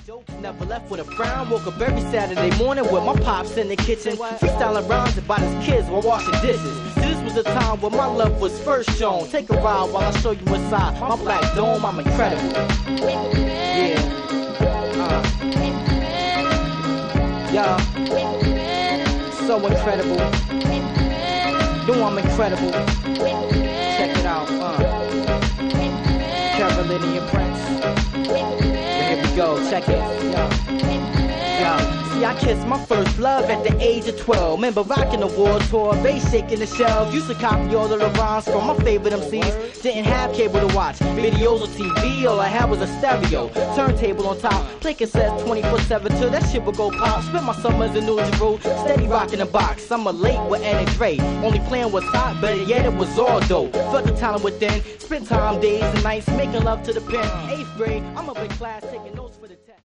jokes, never left with a frown. Woke up every Saturday morning with my pops in the kitchen, freestyling rhymes about his kids while washing dishes. This was the time when my love was first shown. Take a ride while I show you inside my black dome. I'm incredible. Yeah. Y'all. So incredible. No, I'm incredible. Check it out. Carolinian Prince. Here we go. Check it. Yo. See, I kissed my first love at the age of 12. Remember rocking the world tour, bass shaking the shelves. Used to copy all of the rhymes from my favorite MCs. Didn't have cable to watch videos or TV. All I had was a stereo, turntable on top. Play cassettes 24/7 till that shit would go pop. Spent my summers in New Jersey, steady rocking the box. Summer late with Ed and Dre. Only playing was hot, better yet it was all dope. Felt the talent within. Spent time, days and nights making love to the pen. 8th grade, I'm up in class taking notes for the